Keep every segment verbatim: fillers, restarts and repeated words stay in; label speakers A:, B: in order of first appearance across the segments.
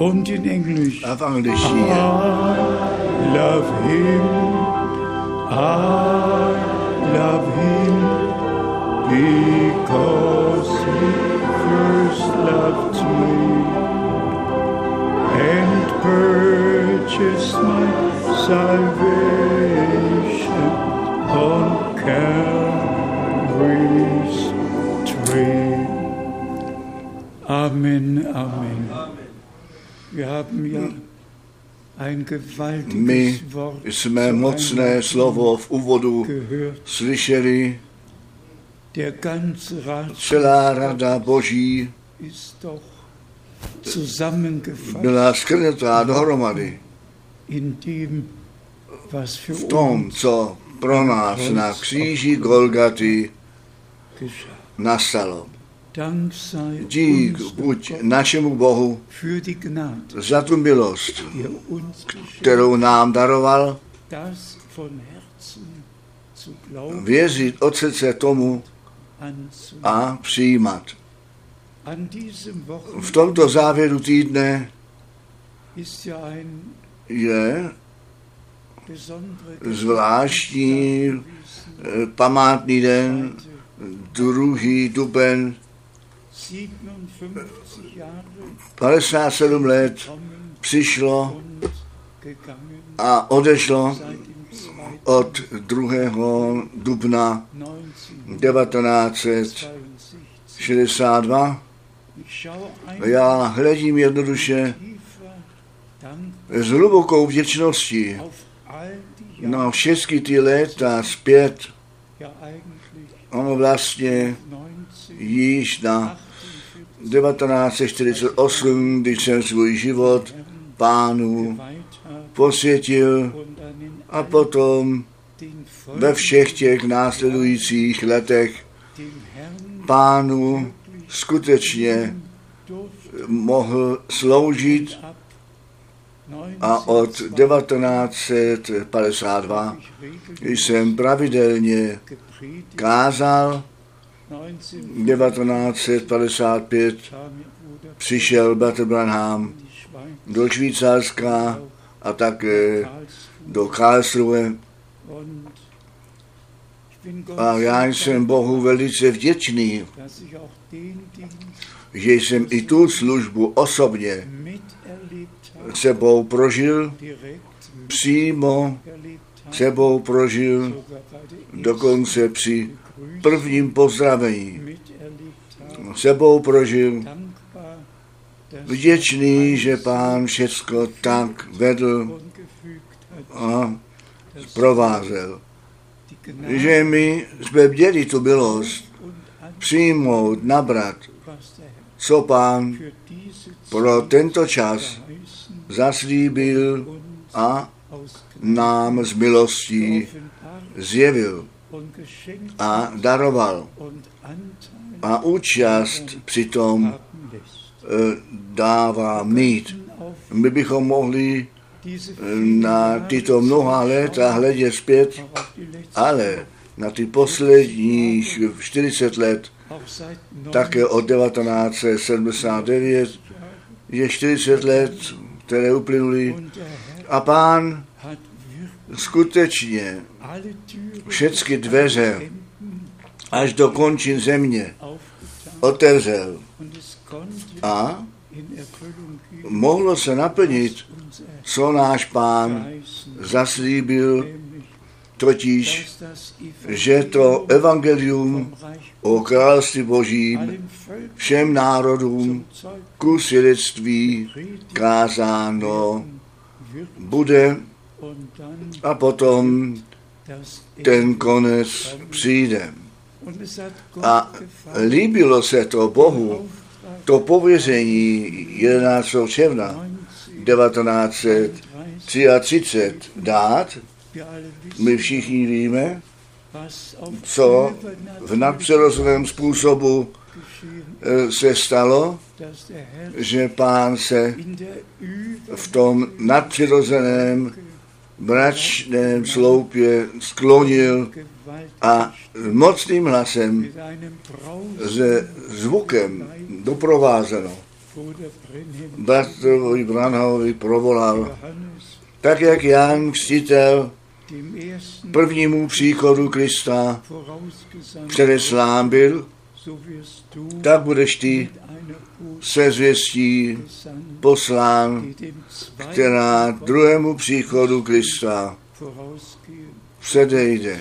A: Und in Englisch.
B: A v angličtině.
A: I love him. I love him because he first loved me and purchased my salvation on Calvary's tree. Amen, amen. Wir haben ja ein gewaltiges
B: My
A: Wort
B: jsme mocné slovo v úvodu
A: gehört.
B: slyšeli.
A: Der ganze Rat
B: Celá rada Boží
A: ist doch zusammengefasst
B: byla shrnutá dohromady
A: in dem, was für
B: v tom,
A: uns
B: co pro nás na kříži Golgaty
A: geschah.
B: nastalo.
A: Dank sei
B: Dík
A: uns
B: buď našemu Bohu
A: für die Gnade,
B: za tu milost,
A: die er uns geschenkt,
B: kterou nám daroval,
A: das von Herzen zu glauben,
B: věřit od srdce tomu
A: anzunehmen.
B: a přijímat.
A: An diesem
B: V
A: Wochenende
B: tomto závěru týdne
A: ist ja ein
B: je
A: besonderer
B: zvláštní eh, památný den, druhý duben,
A: siebenundfünfzig Jahre
B: padesát sedm let
A: kommen
B: přišlo
A: und gegangen
B: a odešlo
A: seit dem zweiten
B: od druhého dubna devatenáct set šedesát dva.
A: Ich schaue ein
B: Já hledím jednoduše
A: tiefer Dank
B: s hlubokou vděčností
A: auf all die
B: na
A: Jahre,
B: všechny ty léta zpět,
A: ja eigentlich
B: ono vlastně
A: neunzehn
B: již na devatenáct set čtyřicet osm, když jsem svůj život Pánu
A: geweiht habe
B: posvětil
A: und an den
B: a potom
A: den
B: ve všech těch následujících letech
A: dem Herrn
B: Pánu skutečně
A: durfte
B: mohl sloužit
A: ab
B: a od devatenáct set padesát dva jsem pravidelně
A: gepredigt.
B: kázal. devatenáct set padesát pět
A: Kam ihr Bruder
B: přišel Bratr Branham
A: die Schweiz
B: do Švýcarska a také
A: Karlsruhe
B: do Karlsruhe.
A: und ich bin Gott
B: A já
A: sehr
B: jsem Bohu velice vděčný,
A: dass ich auch den Dienst
B: že jsem i tu službu osobně
A: miterlebt habe,
B: sebou prožil,
A: direkt
B: přímo
A: erlebt habe,
B: sebou prožil,
A: sogar bei der ersten
B: dokonce při
A: Begrüßung
B: prvním pozdravení.
A: miterlebt habe.
B: Sebou prožil,
A: Dankbar, dass
B: vděčný, že Pán všecko tak vedl
A: und gefügt hat,
B: a
A: dass
B: provázel.
A: die Gnade
B: Že my jsme měli tu milost
A: und an
B: přijmout, nabrat,
A: was der Herr
B: co Pán
A: für diese
B: pro
A: Zeit
B: tento čas
A: verheißen
B: zaslíbil
A: uns
B: a
A: aus Gnade
B: nám z milostí
A: offenbart
B: zjevil
A: und geschenkt
B: a daroval.
A: und Anteil
B: A účast přitom
A: haben lässt.
B: eh, dává mít.
A: Auf
B: My bychom mohli
A: diese
B: eh,
A: vielen
B: na
A: Jahre
B: tyto mnoha léta hledět zpět,
A: auch auf die letzten,
B: ale na ty posledních čtyřicet let,
A: auch seit
B: také od devatenáct set sedmdesát devět, je čtyřicet let, které uplynuly
A: und der Herr
B: a Pán
A: hat wirklich
B: skutečně
A: alle Türen
B: všechny dveře až do končin země
A: aufgetan
B: otevřel
A: und es konnte
B: a
A: in Erfüllung gehen,
B: mohlo se naplnit,
A: uns
B: co náš Pán
A: verheißen,
B: zaslíbil,
A: nämlich,
B: totiž,
A: dass das
B: že to evangelium
A: vom Reich
B: o království Božím
A: allen Völkern
B: všem národům
A: zum Zeug
B: ku svědectví kázáno
A: wird
B: bude
A: und dann
B: a potom
A: das
B: ten konec přijde.
A: Und es hat
B: A
A: Gott gefallen,
B: líbilo se to Bohu, to pověření jedenáctého června devatenáct set třicet tři dát.
A: wir alle
B: My
A: wissen,
B: všichni víme,
A: was auf
B: co v
A: übernatürlichen
B: nadpřirozeném způsobu
A: geschehen,
B: eh, se stalo,
A: dass der Herr
B: že Pán se
A: in der
B: v tom nadpřirozeném mračném sloupě sklonil
A: Gewalt
B: a mocným hlasem
A: mit einem Braus
B: se zvukem doprovázeno bratrovi Branhamovi provolal, tak jak Jan Křtitel prvnímu příchodu Krista předeslán byl, tak budeš ty se zvěstí poslán, která druhému příchodu Krista předejde.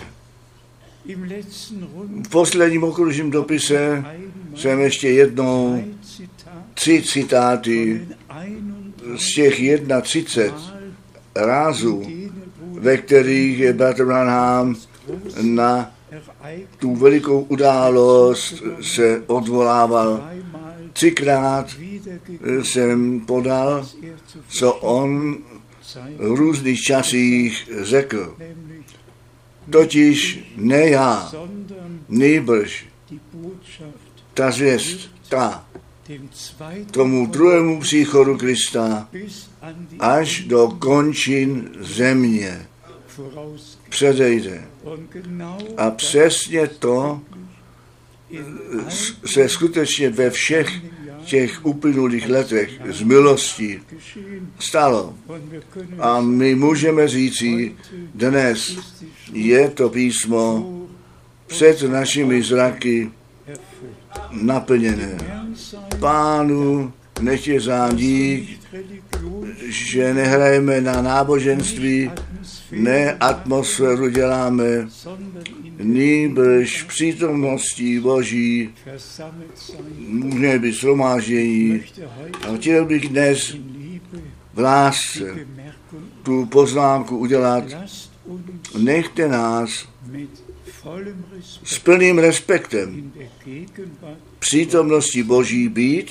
B: V posledním okružním dopise jsem ještě jednou tři citáty z těch třicet jedna rázů, ve kterých je bratr Branham na tu velikou událost se odvolával. Třikrát jsem podal, co on v různých časích řekl. Totiž ne já, nejbrž ta zvěst, ta tomu druhému příchodu Krista až do končin země předejde. A přesně to se skutečně ve všech těch uplynulých letech z milostí stalo. A my můžeme říci, dnes je to písmo před našimi zraky naplněné. Pánu nech je zám dík, že nehrajeme na náboženství, ne atmosféru děláme, nýbrž přítomností Boží může být shromáždění. A chtěl bych dnes v lásce tu poznámku udělat. Nechte nás s plným respektem přítomnosti Boží být,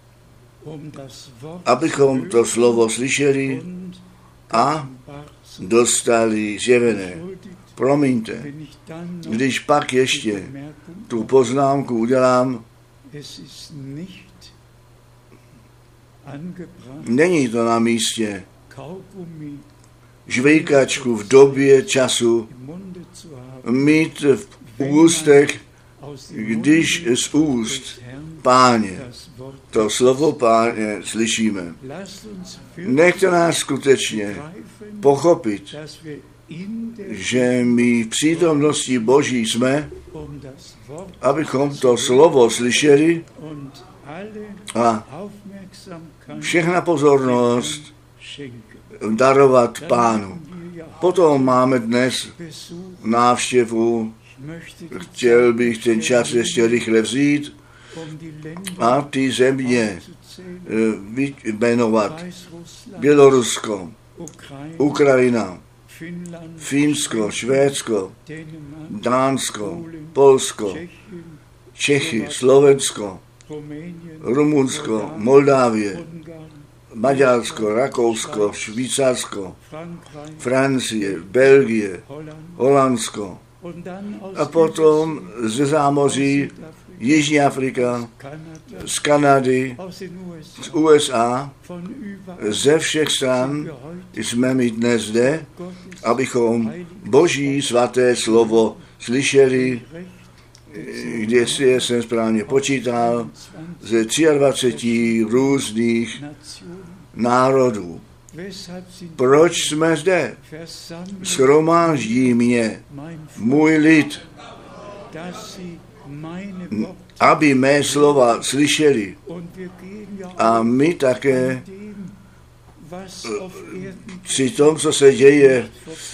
B: abychom to slovo slyšeli a dostali zjevené. Promiňte, když pak ještě tu poznámku udělám, není to na místě žvejkačku v době času mít v ústech, když z úst Páně to slovo Páně slyšíme. Nechte nás skutečně pochopit, že my v přítomnosti Boží jsme, abychom to slovo slyšeli a všechna pozornost darovat Pánu. Potom máme dnes návštěvu, chtěl bych ten čas ještě rychle vzít a ty země vyjmenovat. Bělorusko, Ukrajina, Finsko, Švédsko, Dánsko, Polsko, Čechy, Slovensko, Rumunsko, Moldávie, Maďarsko, Rakousko, Švýcarsko, Francie, Belgie, Holandsko a potom ze zámoří Jižní Afrika, z Kanady, z U S A, ze všech stran jsme my dnes zde, abychom Boží svaté slovo slyšeli, kde si je jsem správně počítal, ze dvacet tři různých národů. Proč jsme zde? Shromáždí mě můj lid, aby mé slova slyšeli. A my také při tom, co se děje,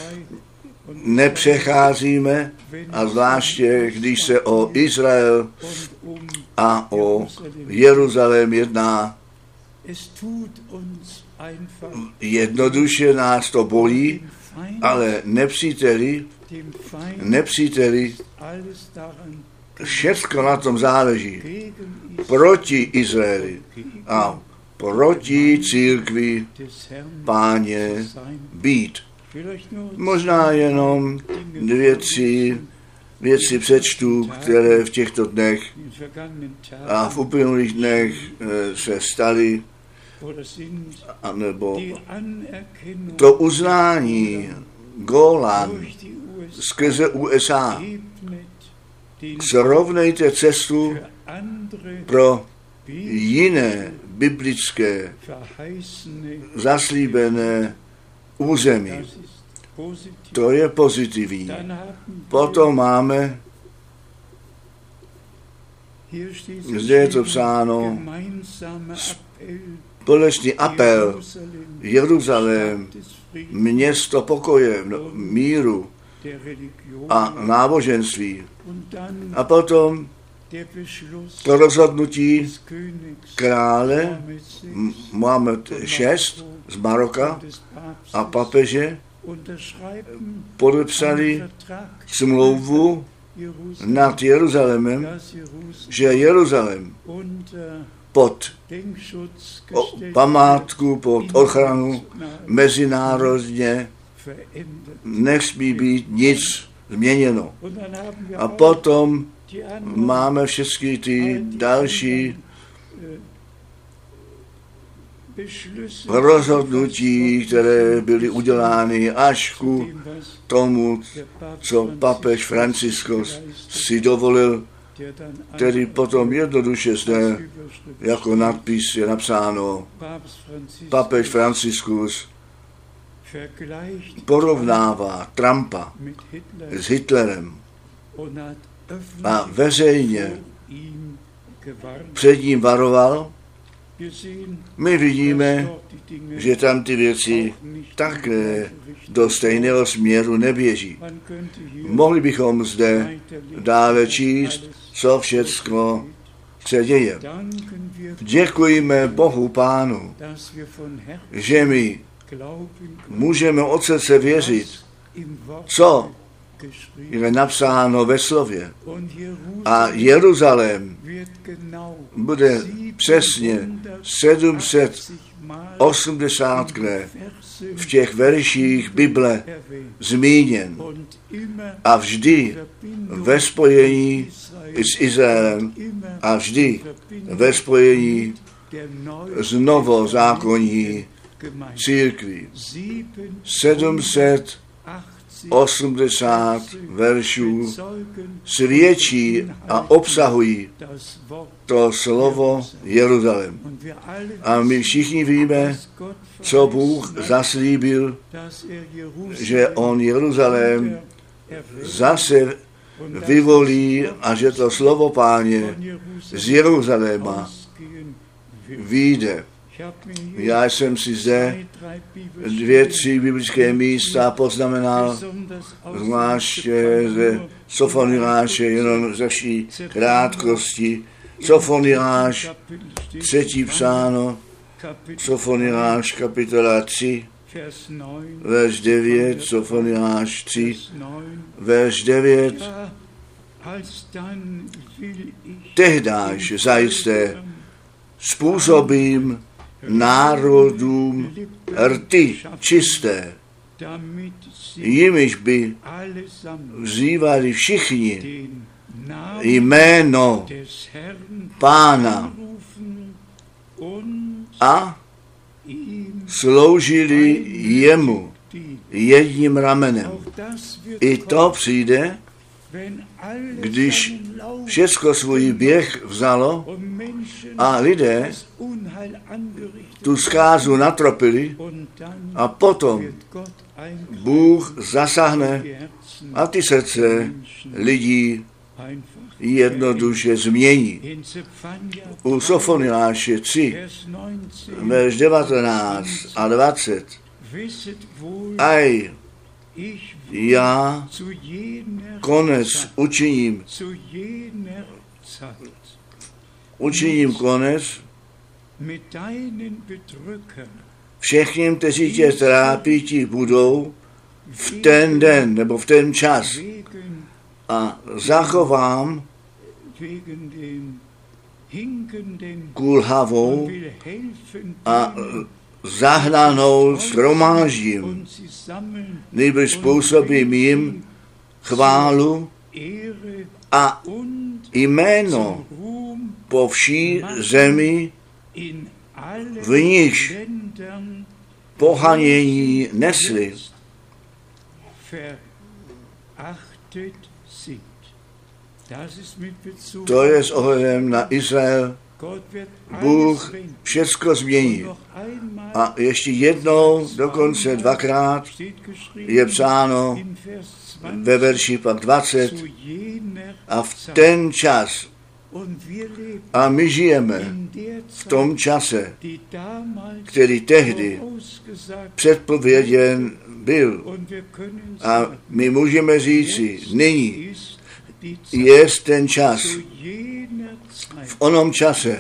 B: nepřecházíme, a zvláště, když se o Izrael a o Jeruzalém jedná, jednoduše nás to bolí, ale nepříteli, nepříteli, všechno na tom záleží proti Izraeli a proti církvi Páně být. Možná jenom dvě, tři věci přečtu, které v těchto dnech a v uplynulých dnech se staly, nebo to uznání Golan skrze U S A. Srovnejte cestu pro jiné biblické zaslíbené území. To je pozitivní. Potom máme, zde je to psáno, společný apel Jeruzalém, město pokoje, míru a náboženství. A potom to rozhodnutí krále Mohamed šest z Maroka a papeže podepsali smlouvu nad Jeruzalémem, že Jeruzalém pod památku, pod ochranu mezinárodně nesmí být nic změněno. A potom máme všechny ty další rozhodnutí, které byly udělány až ku tomu, co papež Franciskus si dovolil, který potom jednoduše zde jako nadpis je napsáno, papež Franciskus porovnává Trumpa s Hitlerem a veřejně před ním varoval. My vidíme, že tam ty věci také do stejného směru neběží. Mohli bychom zde dále číst, co všecko se děje. Děkujeme Bohu Pánu, že my můžeme od srdce věřit, co je napsáno ve slově. A Jeruzalém bude přesně sedm set osmdesátkrát v těch verších Bible zmíněn. A vždy ve spojení s Izraelem a vždy ve spojení s novozákonní církví. sedm set osmdesát veršů svědčí a obsahují to slovo Jeruzalém. A my všichni víme, co Bůh zaslíbil, že on Jeruzalém zase vyvolí a že to slovo Páně z Jeruzaléma vyjde. Já jsem si zde dvě, tři biblické místa poznamenal, zvláště ze Sofoniáše, jenom ze vší krátkosti. Sofoniáš, třetí psáno, Sofoniáš, kapitola tři, verš devět, Sofoniáš tři, verš devět. Tehdáž zajisté způsobím národům rty čisté, jimiž by vzývali všichni jméno Pána a sloužili jemu jedním ramenem. I to přijde, když všecko svůj běh vzalo a lidé tu zkázu natropili a potom Bůh zasáhne a ty srdce lidí jednoduše změní. U Sofoniáše tři, verš devatenáct a dvacet. Aj, já konec učiním. Učiním konec všechním, kteří tě trápí, ti budou v ten den nebo v ten čas a zachovám kulhavou a zahnanou shromáždím, nýbrž způsobím jim chválu a jméno po vší zemi, v níž pohanění nesli. To je s ohledem na Izrael Bůh všecko změní. A ještě jednou, dokonce dvakrát, je psáno ve verši pak dvacet, a v ten čas, a my žijeme v tom čase, který tehdy předpověděn byl. A my můžeme říci, nyní je ten čas. V onom čase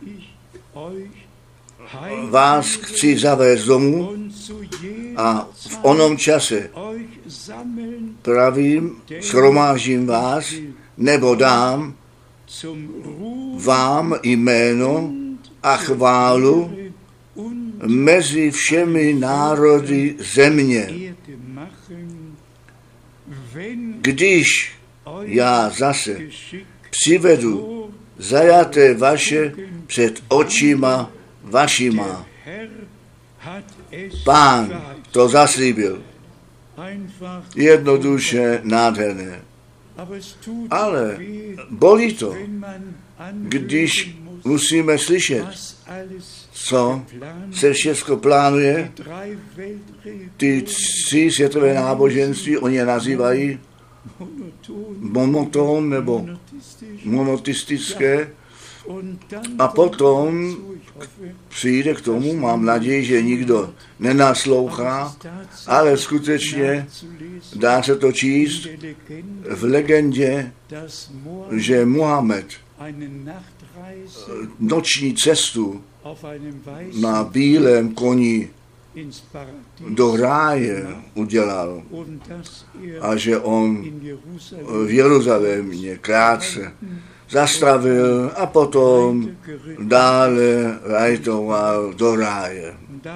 B: vás chci zavést domů a v onom čase pravím, shromáždím vás, nebo dám vám jméno a chválu mezi všemi národy země. Když já zase přivedu zajaté vaše před očima vašima. Pán to zaslíbil. Jednoduše nádherné. Ale bolí to, když musíme slyšet, co se všechno plánuje. Ty tři světové náboženství, oni je nazývají monoton nebo monoteistické. A potom přijde k tomu, mám naději, že nikdo nenaslouchá, ale skutečně dá se to číst v legendě, že Muhammad noční cestu na bílém koni do ráje udělal a že on v Jeruzalémě krátce zastavil a potom dále rajtoval do ráje.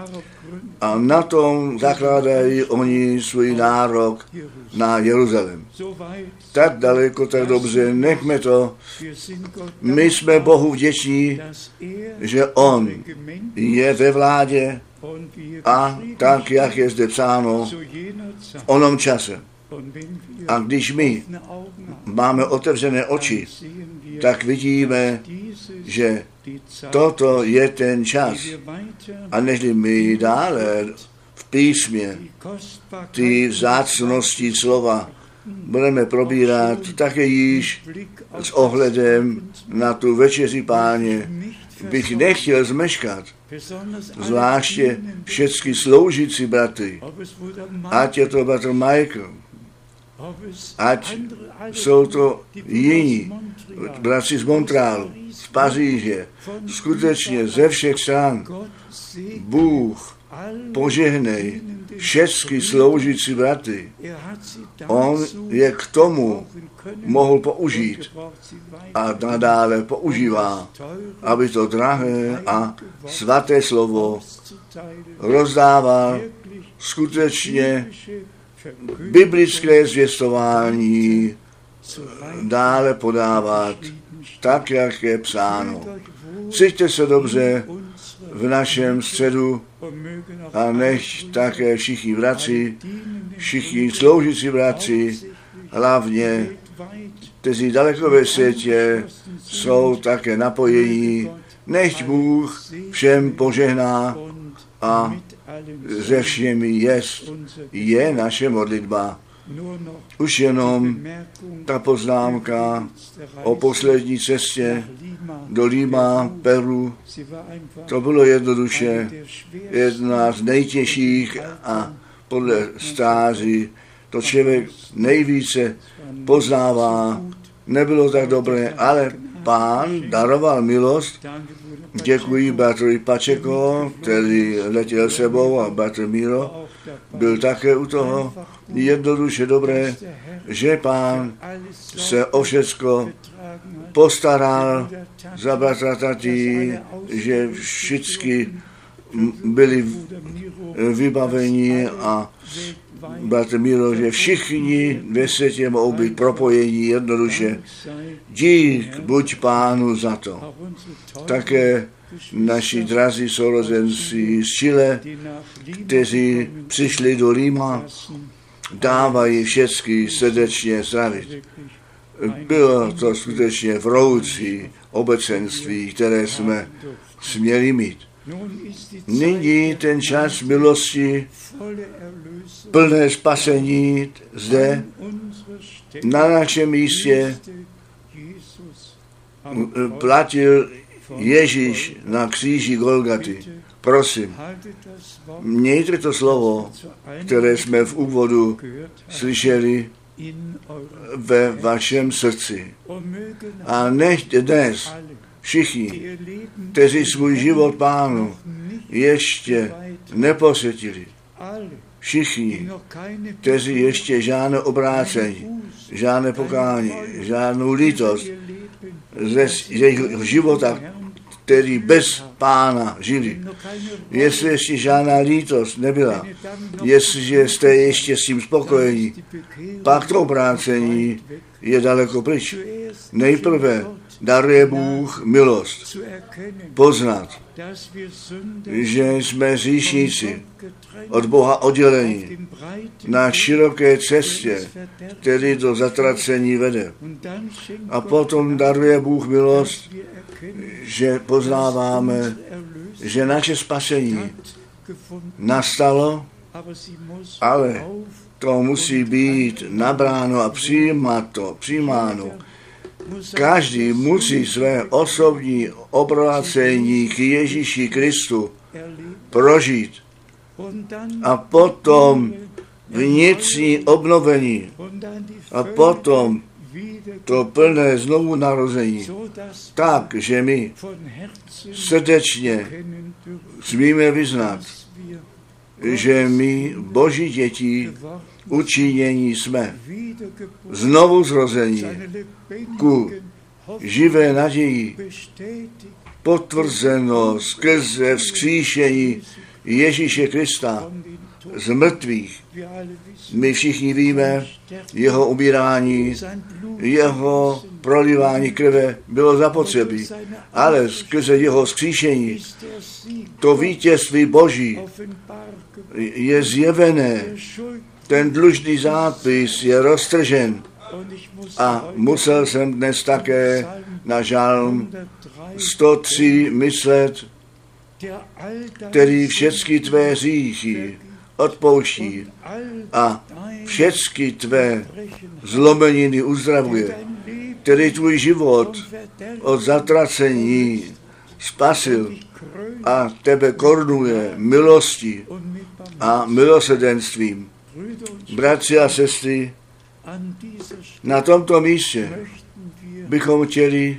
B: A na tom zakládají oni svůj nárok na Jeruzalém. Tak daleko, tak dobře, nechme to. My jsme Bohu vděční, že on je ve vládě a tak, jak je zde psáno, v onom čase. A když my máme otevřené oči, tak vidíme, že toto je ten čas. A nežli my dále v písmě ty vzácnosti slova budeme probírat také již s ohledem na tu večeři Páně, bych nechtěl zmeškat, zvláště všechny sloužící bratry, ať je to bratr Michael, ať jsou to jiní bratři z Montrealu, z Paříže, skutečně ze všech stran. Bůh požehnej všechny sloužící bratry. On je k tomu mohl použít a nadále používá, aby to drahé a svaté slovo rozdával skutečně biblické zvěstování dále podávat tak, jak je psáno. Cíťte se dobře v našem středu a nech také všichni bratři, všichni sloužící bratři, hlavně, kteří daleko ve světě jsou také napojení, nechť Bůh všem požehná a ze všemi jest je naše modlitba. Už jenom ta poznámka o poslední cestě do Lima, Peru, to bylo jednoduše jedna z nejtěžších a podle stáří to člověk nejvíce poznává. Nebylo tak dobré, ale Pán daroval milost. Děkuji bratrovi Pačeko, který letěl sebou, a bratr Miro byl také u toho. Jednoduše dobré, že Pán se o všecko postaral za bratra Tati, že všichni byli vybaveni a bratr Miro, že všichni ve světě mohou být propojení jednoduše. Dík buď Pánu za to. Také naši drazí sourozenci z Chile, kteří přišli do Lima, dávají všechny srdečně zdravit. Bylo to skutečně vroucí obecenství, které jsme směli mít. Nyní ten čas milosti, plné spasení zde, na našem místě, platil Ježíš na kříži Golgaty. Prosím, mějte to slovo, které jsme v úvodu slyšeli, ve vašem srdci. A nechť dnes všichni, kteří svůj život Pánu ještě neposvětili, všichni, kteří ještě žádné obrácení, žádné pokání, žádnou lítost ze jejich života, který bez Pána žili. Jestli ještě žádná lítost nebyla, jestliže jste ještě s tím spokojení, pak to obrácení je daleko pryč. Nejprve daruje Bůh milost, poznat, že jsme hříšníci, od Boha oddělení, na široké cestě, který do zatracení vede. A potom daruje Bůh milost, že poznáváme, že naše spasení nastalo, ale to musí být nabráno a přijímáno, přijímáno. Každý musí své osobní obrácení k Ježíši Kristu prožít a potom vnitřní obnovení a potom to plné znovu narození, tak, že my srdečně smíme vyznat, že my Boží děti učinění jsme, znovu zrození ku živé naději, potvrzeno skrze vzkříšení Ježíše Krista z mrtvých. My všichni víme, jeho umírání, jeho prolívání krve bylo zapotřebí, ale skrze jeho vzkříšení to vítězství Boží je zjevené. Ten dlužný zápis je roztržen. A musel jsem dnes také na žalm sto tři myslet, který všechny tvé hříchy odpouští a všechny tvé zlomeniny uzdravuje, který tvůj život od zatracení spasil a tebe korunuje milostí a milosrdenstvím. Bratři a sestry, na tomto místě bychom chtěli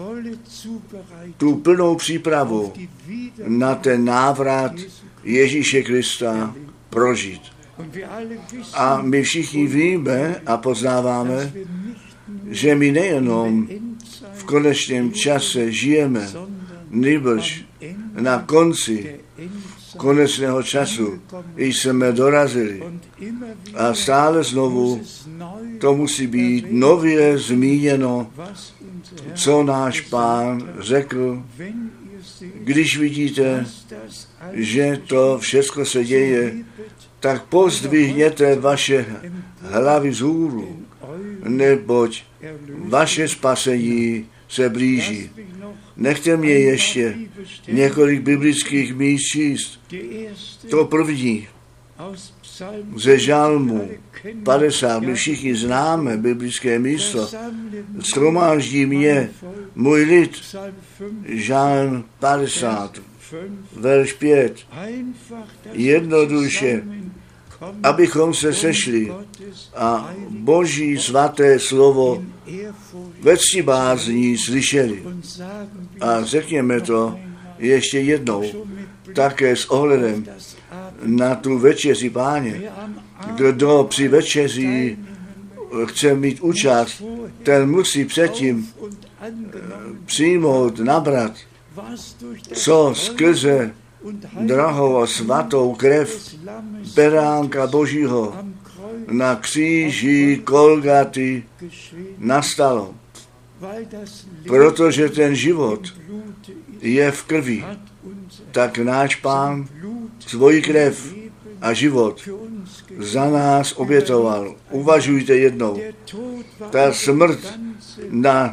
B: tu plnou přípravu na ten návrat Ježíše Krista prožít. A my všichni víme a poznáváme, že my nejenom v konečném čase žijeme, nýbrž na konci konečného času jsme dorazili. A stále znovu to musí být nově zmíněno, co náš Pán řekl, když vidíte, že to všechno se děje, tak pozdvihněte vaše hlavy vzhůru, neboť vaše spasení se blíží. Nechte mě ještě několik biblických míst číst. To první ze žalmu padesát, my všichni známe biblické místo. Shromáždí mě můj lid, žalm padesát, verš pět. Jednoduše, abychom se sešli a Boží svaté slovo ve ctibázní slyšeli. A řekněme to ještě jednou, také s ohledem na tu večeři Páně. Kdo při večeři chce mít účast, ten musí předtím přijmout, nabrat, co skrze drahou a svatou krev beránka Božího na kříži Golgaty nastalo. Protože ten život je v krvi, tak náš Pán svoji krev a život za nás obětoval. Uvažujte jednou, ta smrt na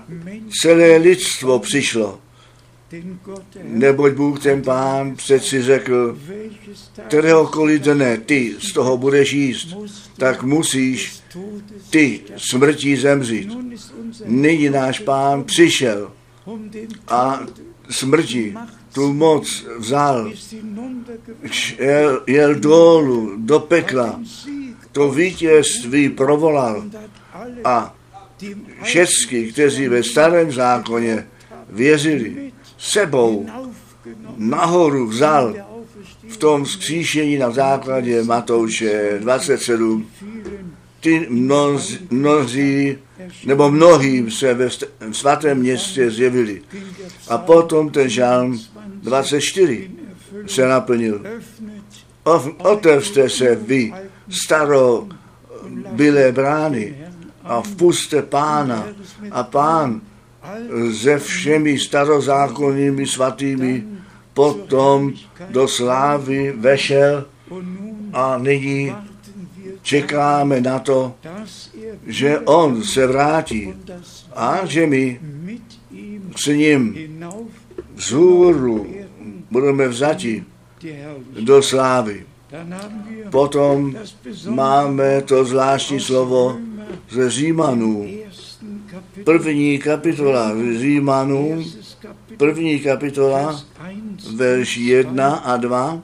B: celé lidstvo přišlo. Neboť Bůh ten Pán přeci řekl, kteréhokoliv dne ty z toho budeš jíst, tak musíš ty smrtí zemřít. Nyní náš Pán přišel a smrti tu moc vzal, jel, jel dolů do pekla, to vítězství provolal a všechny, kteří ve starém zákoně věřili, sebou nahoru vzal v tom vzkříšení na základě Matouše dvacet sedm. Ty mnozí, mnozí nebo mnohým se ve svatém městě zjevili. A potom ten žalm dvacet čtyři se naplnil. Otevřte se vy, starou bylé brány, a vpuste Pána. A Pán se všemi starozákonnými svatými potom do slávy vešel a nyní čekáme na to, že on se vrátí a že my s ním vzhůru budeme vzati do slávy. Potom máme to zvláštní slovo ze Římanů. První kapitola Římanů, první kapitola, verš jedna a dva.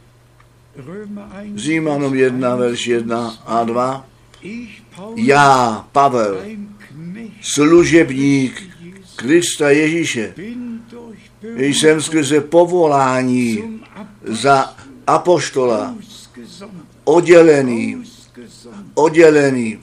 B: Římanům jedna, verš jedna a dva. Já, Pavel, služebník Krista Ježíše, jsem skrze povolání za apoštola oddělený, oddělený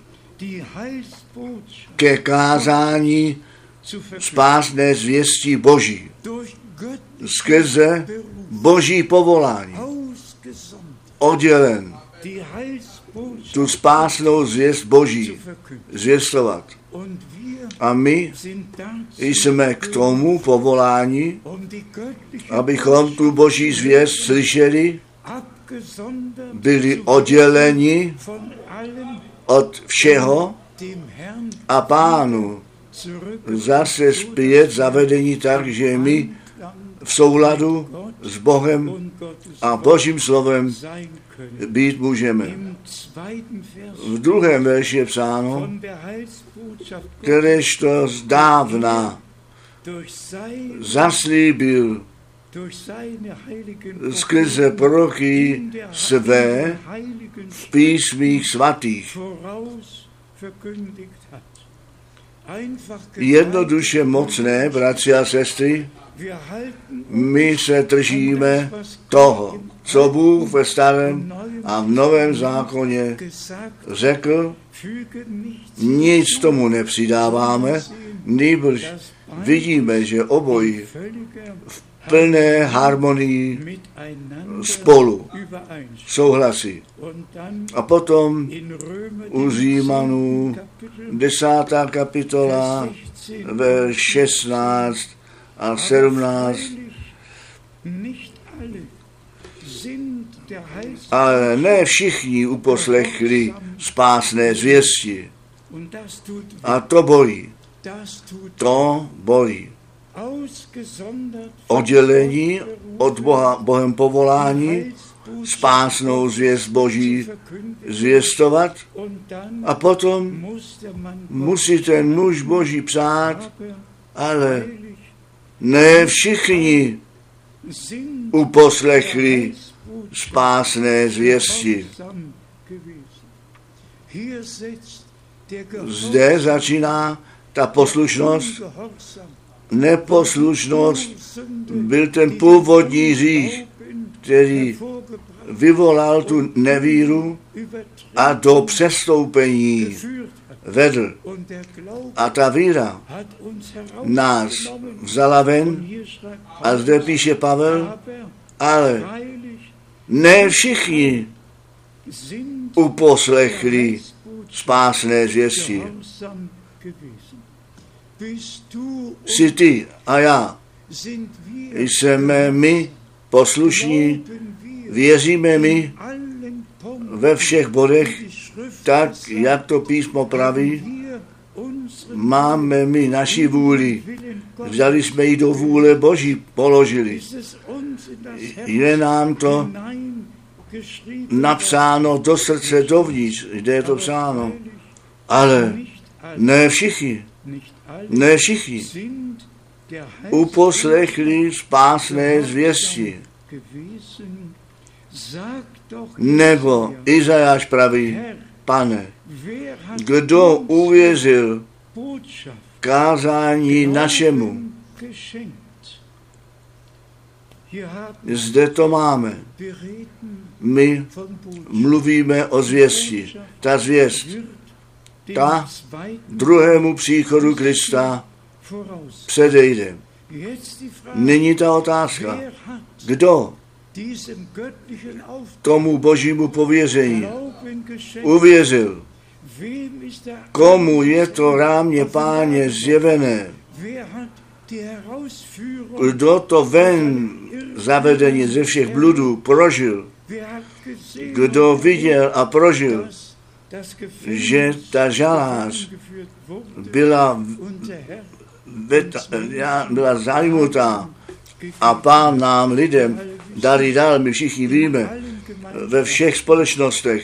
B: ke kázání spásné zvěstí Boží. Skrze Boží povolání. Oddělen tu spásnou zvěst Boží zvěstovat. A my jsme k tomu povoláni, abychom tu Boží zvěst slyšeli, byli odděleni od všeho a Pánu zase zpět zavedení tak, že my v souladu s Bohem a Božím slovem být můžeme. V druhém verši je psáno, kteréžto zdávna zaslíbil skrze proroky své v písmích svatých. Jednoduše mocné, bratři a sestry, my se držíme toho, co Bůh ve starém a v novém zákoně řekl, nic tomu nepřidáváme, nýbrž vidíme, že obojí v plné harmonii spolu souhlasí. A potom u Římanů desátá kapitola, verš šestnáct a sedmnáct. Ale ne všichni uposlechli spásné zvěsti. A to bolí. To bolí. Oddělení od Boha, Bohem povolání, spásnou zvěst Boží zvěstovat a potom musí ten muž Boží psát, ale ne všichni uposlechli spásné zvěsti. Zde začíná ta poslušnost. Neposlušnost byl ten původní hřích, který vyvolal tu nevíru a do přestoupení vedl. A ta víra nás vzala ven, a zde píše Pavel, ale ne všichni uposlechli spásné zvěsti. Jsi ty a já. Jsme my poslušní, věříme my ve všech bodech, tak, jak to písmo praví, máme my naši vůli, vzali jsme ji do vůle Boží, položili. Je nám to napsáno do srdce, dovnitř, kde je to psáno. Ale ne všichni, ne všichni uposlechli spásné zvěsti. Nebo Izajáš praví, Pane, kdo uvěřil kázání našemu? Zde to máme. My mluvíme o zvěsti. Ta zvěst, ta druhému příchodu Krista předejde. Nyní ta otázka, kdo tomu božímu pověření uvěřil? Komu je to rámě Páně zjevené? Kdo to ven zavedení ze všech bludů prožil? Kdo viděl a prožil, že ta žalář byla, byla zajmutá a Pán nám lidem dali dál, my všichni víme, ve všech společnostech.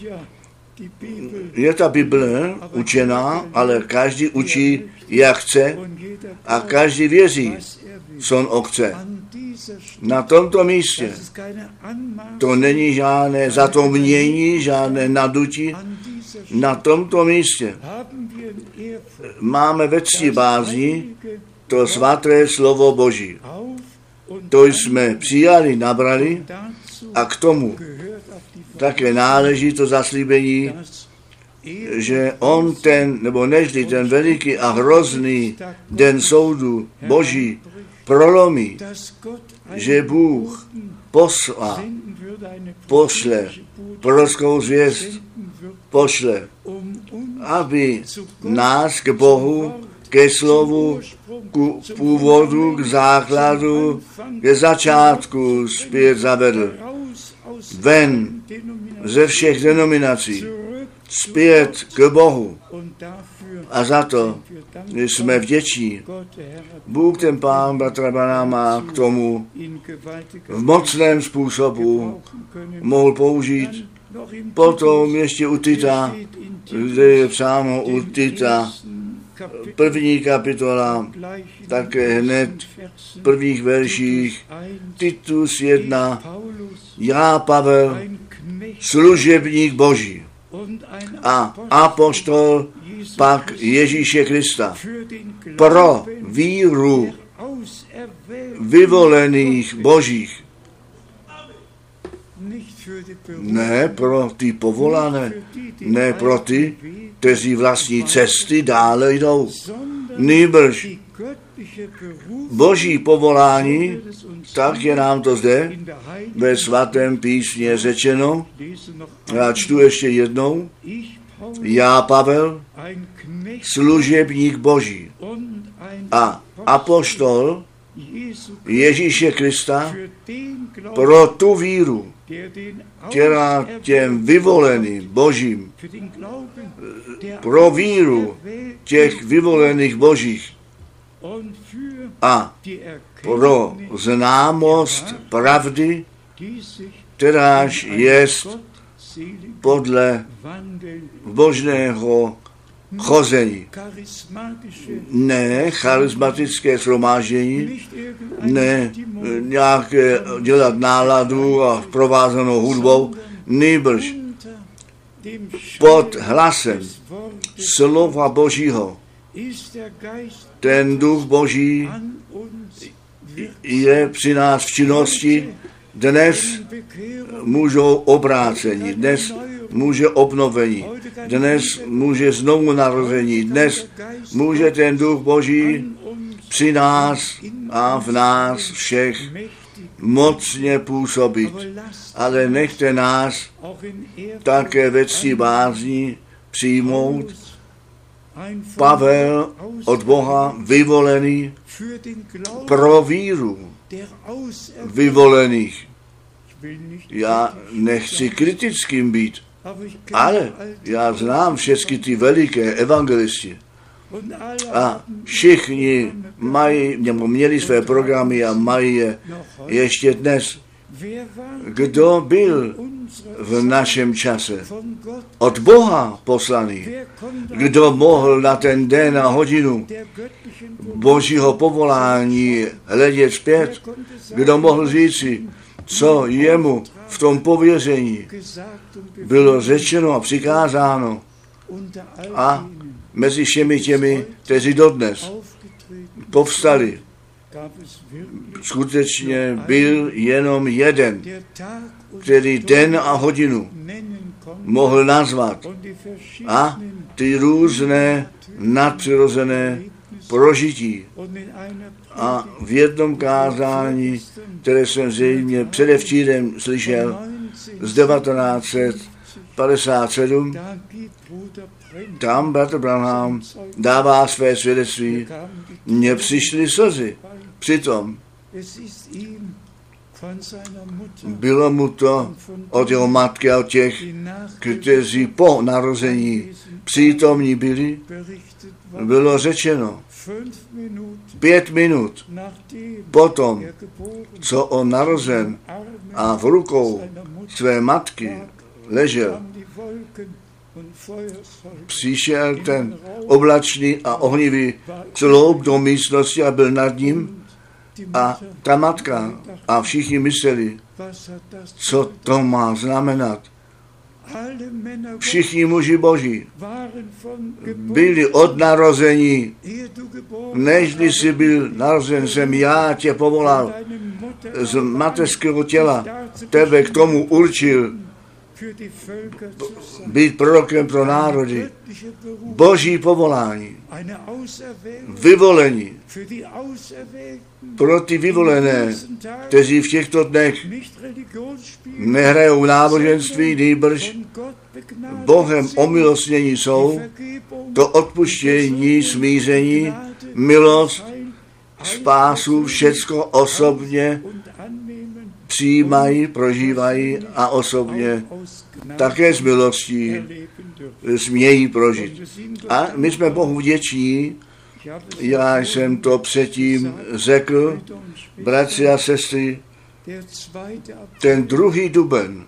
B: Je ta Bible učená, ale každý učí, jak chce a každý věří, co on chce. Na tomto místě to není žádné zatomnění, žádné nadutí. Na tomto místě máme ve cti bázni to svaté slovo Boží. To jsme přijali, nabrali a k tomu také náleží to zaslíbení, že on ten, nebo nežli ten veliký a hrozný den soudu Boží prolomí, že Bůh poslá, pošle prorockou zvěst, pošle, aby nás k Bohu, ke slovu, k původu, k základu, ke začátku zpět zavedl. Ven ze všech denominací, zpět k Bohu. A za to jsme vděční. Bůh ten Pán bratra Branhama k tomu v mocném způsobu mohl použít. Potom ještě u Tita, kde je psáno u Tita, první kapitola, také hned v prvních verších, Titus jedna, já, Pavel, služebník Boží a apoštol pak Ježíše Krista pro víru vyvolených Božích. Ne pro ty povolané, ne pro ty, kteří vlastní cesty dále jdou. Nýbrž Boží povolání, tak je nám to zde ve svatém písmě řečeno. Já čtu ještě jednou. Já, Pavel, služebník Boží a apoštol Ježíše Krista pro tu víru, která těm vyvoleným Božím, pro víru těch vyvolených Božích a pro známost pravdy, kteráž jest podle božného chození. Ne charismatické shromáždění, ne nějak dělat náladu a provázanou hudbou, nýbrž pod hlasem slova Božího. Ten duch Boží je při nás v činnosti. Dnes můžou obrácení, dnes může obnovení, dnes může znovu narození, dnes může ten duch Boží při nás a v nás všech mocně působit. Ale nechte nás také ve cti bázni přijmout. Pavel od Boha vyvolený pro víru vyvolených. Já nechci kritickým být, ale já znám všechny ty veliké evangelisti. A všichni mají, nebo měli své programy a mají je ještě dnes. Kdo byl v našem čase od Boha poslaný? Kdo mohl na ten den a hodinu Božího povolání hledět zpět? Kdo mohl říci, co jemu v tom pověření bylo řečeno a přikázáno? A mezi všemi těmi, kteří dodnes povstali, skutečně byl jenom jeden, který den a hodinu mohl nazvat. A ty různé nadpřirozené prožití. A v jednom kázání, které jsem zřejmě předevčírem slyšel z devatenáct set padesát sedm, tam bratr Branham dává své svědectví. Mně přišly slzy. Přitom bylo mu to od jeho matky a od těch, kteří po narození přítomní byli, bylo řečeno pět minut potom, co on narozen a v rukou své matky ležel, přišel ten oblačný a ohnivý sloup do místnosti a byl nad ním a ta matka a všichni mysleli, co to má znamenat. Všichni muži boží byli od narození, než jsi byl narozen, jsem já tě povolal z mateřského těla, tebe k tomu určil být prorokem pro národy. Boží povolání, vyvolení pro ty vyvolené, kteří v těchto dnech nehrajou náboženství, nýbrž Bohem omilostnění jsou, to odpuštění, smíření, milost, spásu, všecko osobně přijímají, prožívají a osobně také s milostí smějí prožít. A my jsme Bohu vděční, já jsem to předtím řekl, bratři a sestry, ten druhý duben,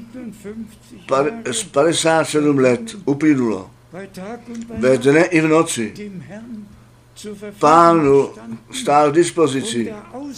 B: z padesát sedm let uplynulo, ve dne i v noci, Pánu stál k dispozici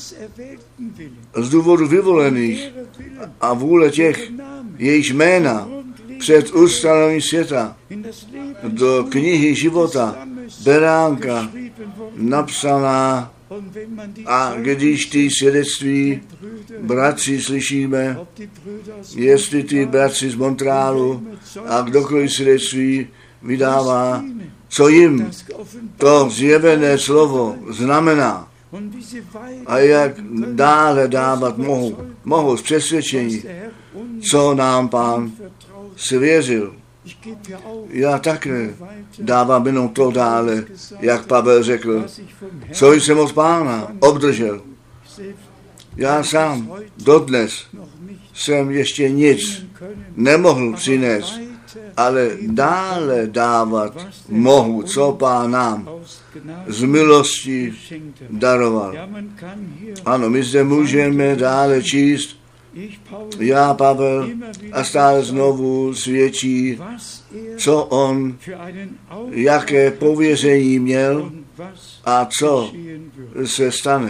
B: z důvodu vyvolených a vůle těch, jejichž jména před ustanovením světa do knihy života beránka napsaná. A když ty svědectví bratři slyšíme, jestli ty bratři z Montrealu a kdokoliv svědectví vydává, co jim to zjevené slovo znamená a jak dále dávat mohou, mohou z přesvědčení, co nám Pán svěřil. Já také dávám jenom to dále, jak Pavel řekl, co jsem od Pána obdržel. Já sám dodnes jsem ještě nic nemohl přinést, ale dále dávat mohu, co Pán nám z milosti daroval. Ano, my zde můžeme dále číst. Já, Pavel, a stále znovu svědčí, co on, jaké pověření měl a co se stane.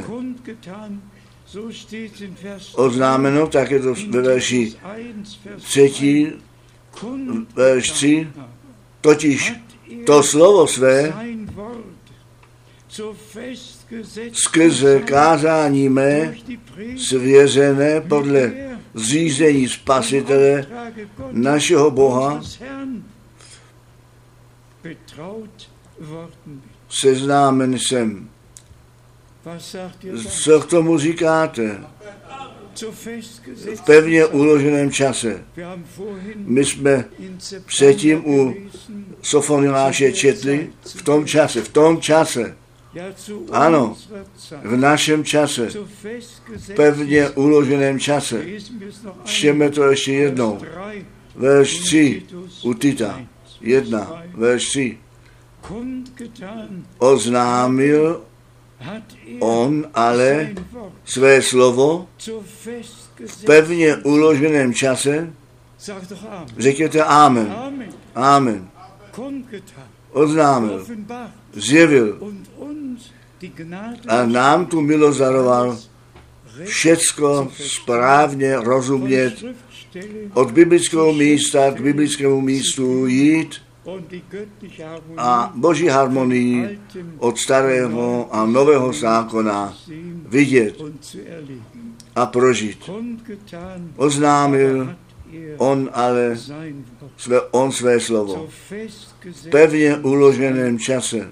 B: Oznámeno, tak je to ve verši třetí, verš tři, totiž to slovo své skrze kázání mé svěřené podle zřízení Spasitele našeho Boha seznámen jsem. Co k tomu říkáte? V pevně uloženém čase. My jsme předtím u Sofoniáše četli v tom čase, v tom čase. Ano, v našem čase, v pevně uloženém čase. Čteme to ještě jednou. Verš tři u Tita. Jedna, verš tři. oznámil on ale své slovo v pevně uloženém čase. Řekněte amen. Amen. Oznámil, zjevil a nám tu milost daroval všecko správně rozumět, od biblického místa k biblickému místu jít a Boží harmonii od starého a nového zákona vidět a prožít. Oznámil on ale své, on své slovo v pevně uloženém čase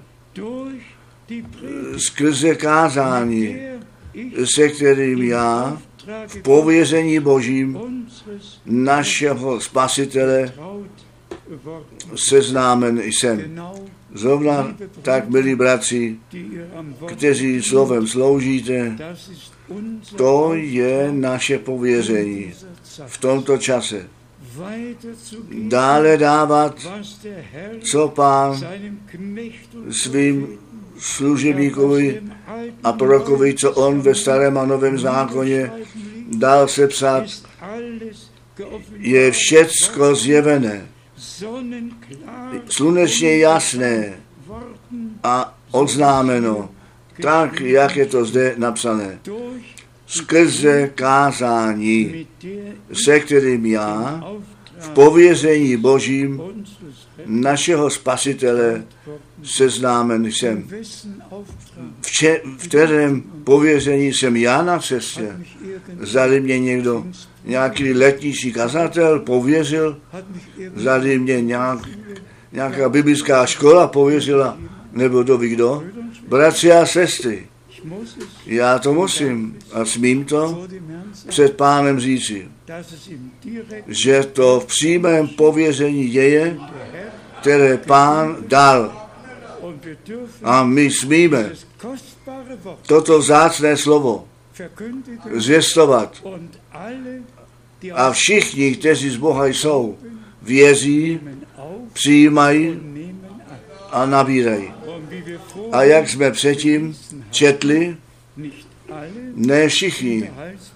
B: skrze kázání, se kterým já v pověření Božím našeho Spasitele seznámen jsem. Zrovna tak, milí bratři, kteří slovem sloužíte, to je naše pověření v tomto čase. Dále dávat, co Pán svým služebníkovi a prorokovi, co on ve starém a novém zákoně dal sepsat, je všecko zjevené, slunečně jasné a oznámeno, tak, jak je to zde napsané. Skrze kázání, se kterým já v pověření Božím našeho Spasitele seznámen jsem. V, če, v kterém pověření jsem já na cestě? Zdali mě někdo, nějaký letnější kazatel pověřil? Zdali mě nějak, nějaká biblická škola pověřila? Nebo kdo ví kdo? Bratři a sestry, já to musím a smím to před Pánem říci, že to v přímém pověření děje, které Pán dal. A my smíme toto vzácné slovo zvěstovat. A všichni, kteří z Boha jsou, věří, přijímají a nabírají. A jak jsme předtím četli, ne všichni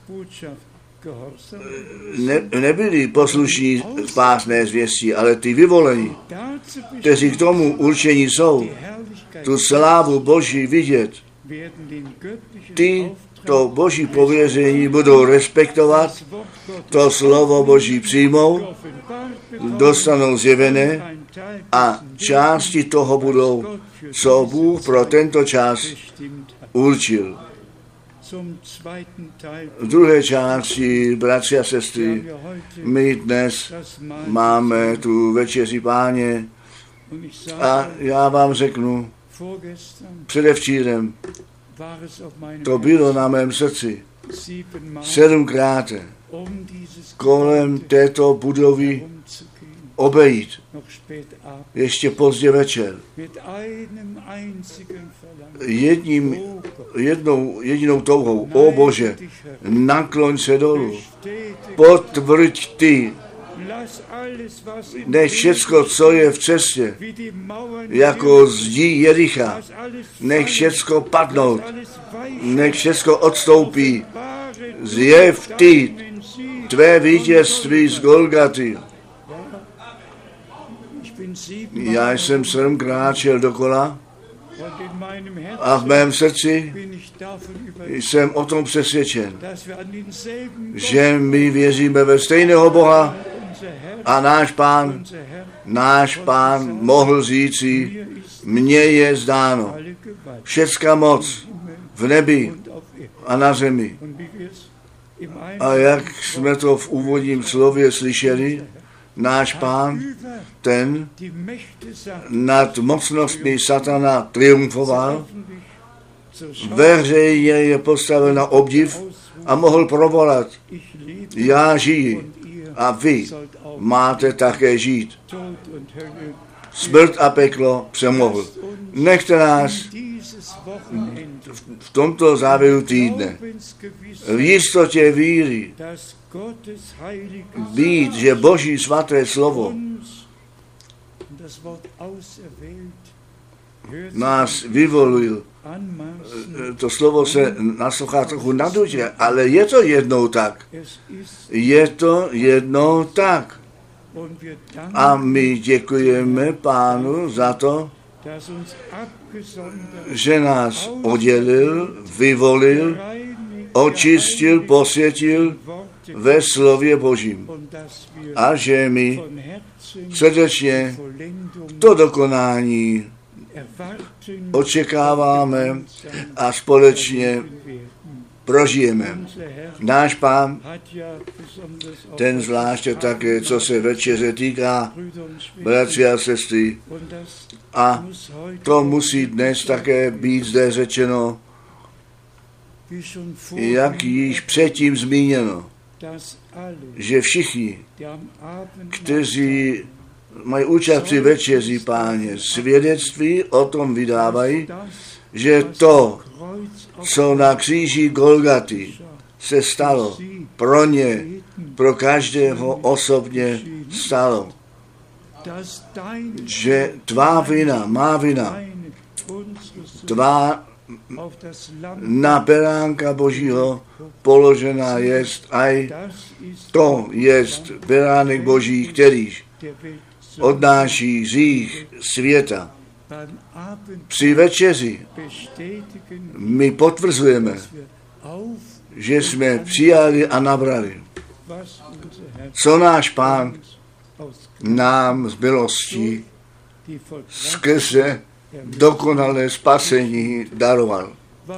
B: ne, nebyli poslušní spásné zvěstí, ale ty vyvolení, kteří k tomu určení jsou, tu slávu Boží vidět, ty to Boží pověření budou respektovat, to slovo Boží přijmou, dostanou zjevené a části toho budou, co Bůh pro tento čas určil. V druhé části, bratři a sestry, my dnes máme tu večeři Páně a já vám řeknu, předevčírem to bylo na mém srdci sedmkrát kolem této budovy obejít. Ještě pozdě večer. Jedním, jednou, jedinou touhou, o Bože, nakloň se dolů, potvrď ty, nech všecko, co je v cestě, jako zdí Jericha, nech všecko padnout, nech všecko odstoupí, zjev ty, tvé vítězství z Golgaty. Já jsem sedmkrát šel dokola a v mém srdci jsem o tom přesvědčen, že my věříme ve stejného Boha a náš Pán, náš Pán mohl říci, mně je zdáno všecká moc v nebi a na zemi. A jak jsme to v úvodním slově slyšeli, náš Pán, ten nad mocnostmi satana triumfoval, veřejně je postavil na obdiv a mohl provolat, já žiji a vy máte také žít. Smrt a peklo přemohl. Nechte nás v tomto závěru týdne v jistotě víry být, že Boží svaté slovo nás vyvolil. To slovo se naslouchá trochu nadužě, ale je to jednou tak. Je to jednou tak. A my děkujeme Pánu za to, že nás oddělil, vyvolil, očistil, posvětil ve slově Božím. A že my srdečně to dokonání očekáváme a společně prožijeme. Náš Pán, ten zvláště také, co se večeře týká, bratři a sestry, a to musí dnes také být zde řečeno, jak již předtím zmíněno, že všichni, kteří mají účast při večeři Páně, svědectví o tom vydávají, že to, co na kříži Golgaty se stalo, pro ně, pro každého osobně stalo. Že tvá vina, má vina, tvá na beránka Božího položená jest, aj to jest beránek Boží, kterýž odnáší hřích světa. Při večeři my potvrzujeme, že jsme přijali a nabrali, co náš Pán nám z milostí skrze dokonalé spasení daroval.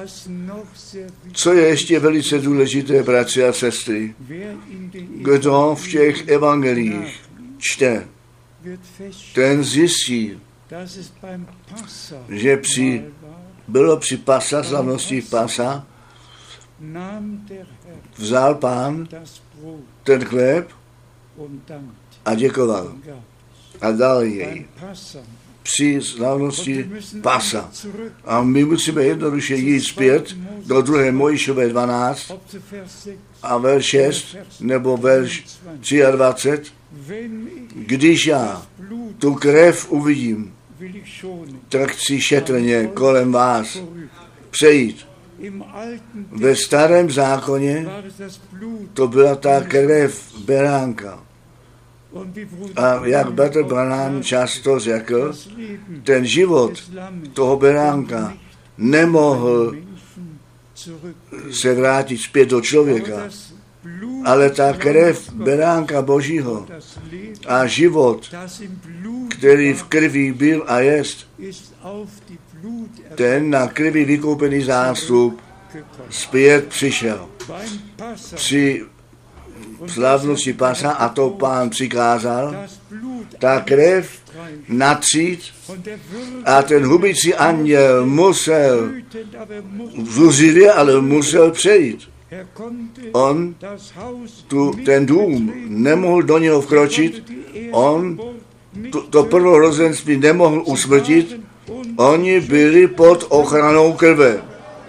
B: Co je ještě velice důležité, bratři a sestry, kdo v těch evangelích čte, ten zjistí, že při, bylo při Pasa, slavnosti Pasa, vzal Pán ten chléb a děkoval a dal jej. Při slavnosti Pasa. A my musíme jednoduše jít zpět do druhé Mojžíšové dvanáct a verš šest nebo verš dvacet tři. Když já tu krev uvidím, tak chci šetrně kolem vás přejít. Ve starém zákoně to byla ta krev beránka. A jak bratr Branham často řekl, ten život toho beránka nemohl se vrátit zpět do člověka, ale ta krev beránka Božího a život, který v krvi byl a jest, ten na krvi vykoupený zástup zpět přišel. Při slavnosti Pasa, a to Pán přikázal, ta krev natřít a ten hubící anděl musel zuřivě, ale musel přejít. On tu, ten dům nemohl do něho vkročit, on to, to prvorozenství nemohl usmrtit, oni byli pod ochranou krve.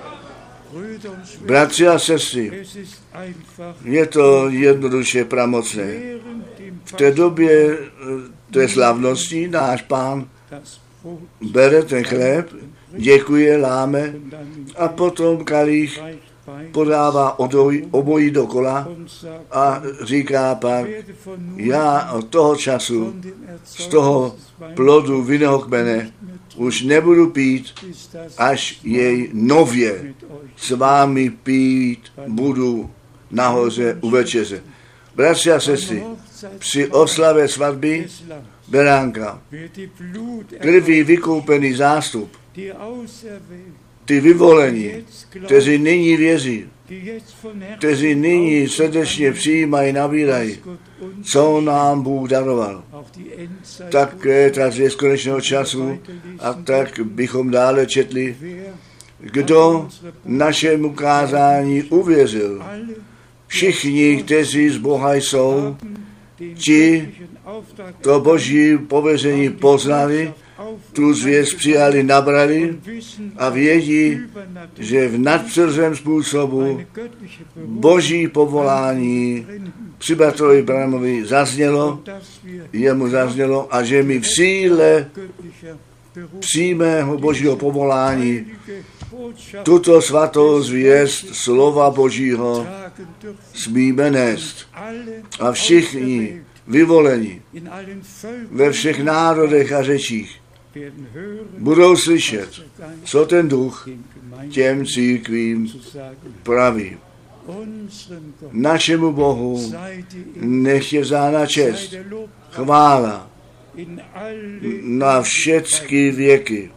B: Bratři a sestry, je to jednoduše pramocné. V té době té slavnosti náš Pán bere ten chléb, děkuje, láme a potom kalich podává obojí, obojí dokola a říká pak, já od toho času, z toho plodu vinného kmene už nebudu pít, až jej nově s vámi pít budu nahoře u večeře. Bratři a sestry, při oslavě svatby beránka, krví vykoupený zástup, ty vyvolení, kteří nyní věří, kteří nyní srdečně přijímají, nabírají, co nám Bůh daroval. Tak ta z konečného času a tak bychom dále četli, kdo našemu kázání uvěřil. Všichni, kteří z Boha jsou, ti to Boží pověření poznali, tu zvěst přijali, nabrali a vědí, že v nadpřirozeném způsobu Boží povolání při bratrovi Branhamovi zaznělo, jemu zaznělo a že my v síle přímého Božího povolání tuto svatou zvěst slova Božího smíme nést. A všichni vyvolení ve všech národech a řečích budou slyšet, co ten duch těm církvím praví. Našemu Bohu nech je vzána čest, chvála na všechny věky.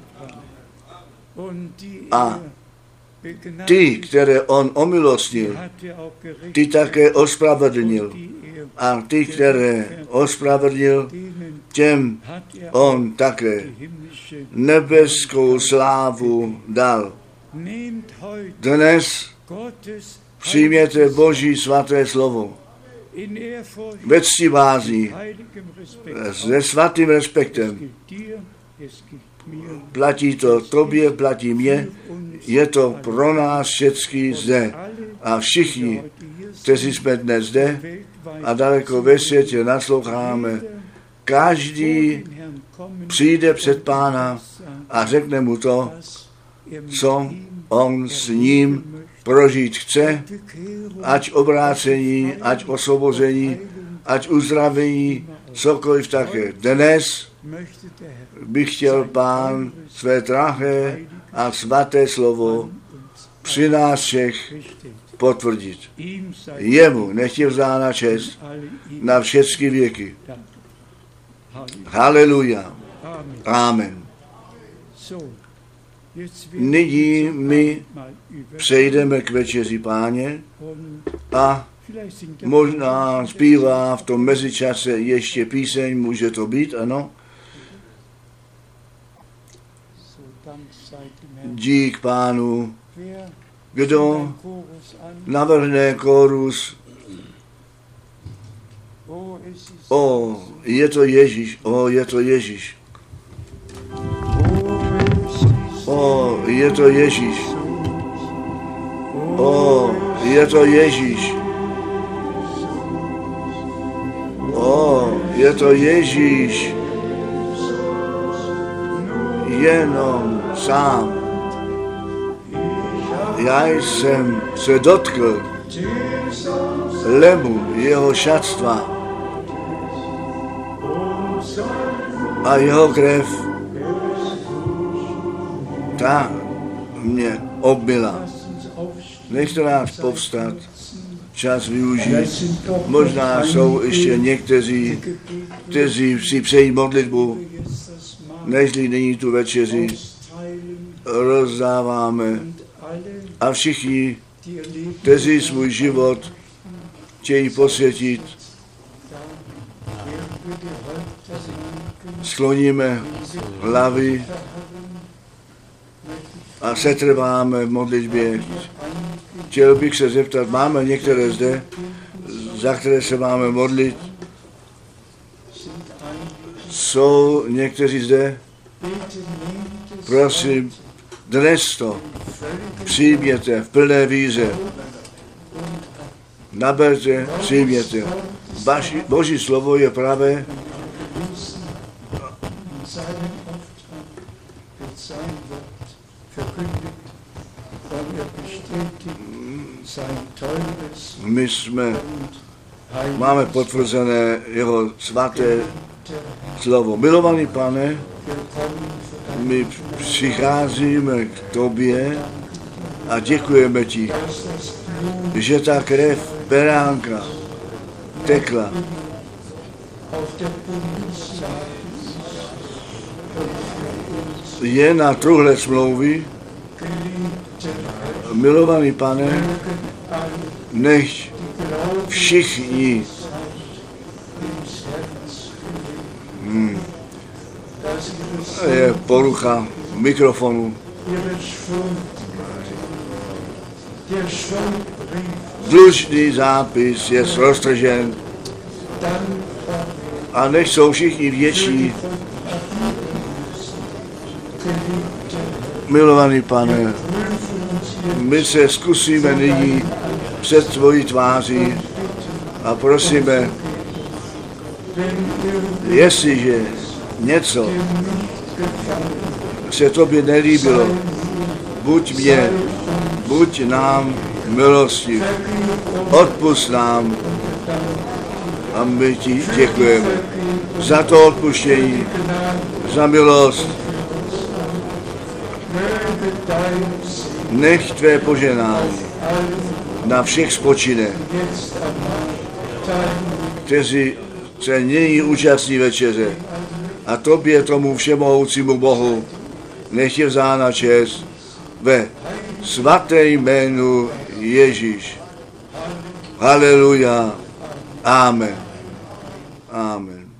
B: A ty, které on omilostnil, ty také ospravedlnil. A ty, které ospravedlnil, těm on také nebeskou slávu dal. Dnes přijměte Boží svaté slovo ve cti bázní, se svatým respektem. Platí to tobě, platí mě, je to pro nás všechny zde. A všichni, kteří jsme dnes zde a daleko ve světě nasloucháme, každý přijde před Pána a řekne mu to, co on s ním prožít chce, ať obrácení, ať osvobození, ať uzdravení, cokoliv také. Dnes bych chtěl Pán své drahé a svaté slovo při nás všech potvrdit. Jemu nech je vzána čest na všechny věky. Haleluja. Amen. Nyní my přejdeme k večeři Páně a možná zpívá v tom mezičase ještě píseň, může to být, ano. Dík Pánu. Kdo navrhne kórus? O, je to Ježíš, o, je to Ježíš. O, je to Ježíš. O, je to Ježíš. O, je to Ježíš. Jenom sám. Já jsem se dotkl lemu jeho šatstva a jeho krev ta mě obmila. Nechte nás povstat, čas využít. Možná jsou ještě někteří, kteří si přejí modlitbu, nežli nyní tu večeři rozdáváme. A všichni, kteří svůj život chtějí posvětit, skloníme hlavy a setrváme v modlitbě. Chtěl bych se zeptat, máme některé zde, za které se máme modlit? Jsou někteří zde? Prosím, dnes to přijměte v plné víře. Naberte, přijměte. Vaši, Boží slovo je pravé. My jsme, máme potvrzené jeho svaté slovo. Milovaný Pane, my přicházíme k tobě a děkujeme ti, že ta krev beránka tekla je na truhle smlouvy. Milovaný Pane, nech všichni hmm. je porucha mikrofonu. Dlužný zápis je roztržen a nech jsou všichni větší. Milovaný Pane, my se zkusíme nyní před tvojí tváří a prosíme, jestliže něco se tobě nelíbilo, buď mě, buď nám milostiv, odpusť nám a my ti děkujeme za to odpuštění, za milost. Nech tvé poženání na všech spočine, kteří se nyní účastní večeře, a tobě, tomu všemohoucímu Bohu, nech je vzána čest ve svaté jménu Ježíš. Haleluja. Amen. Amen.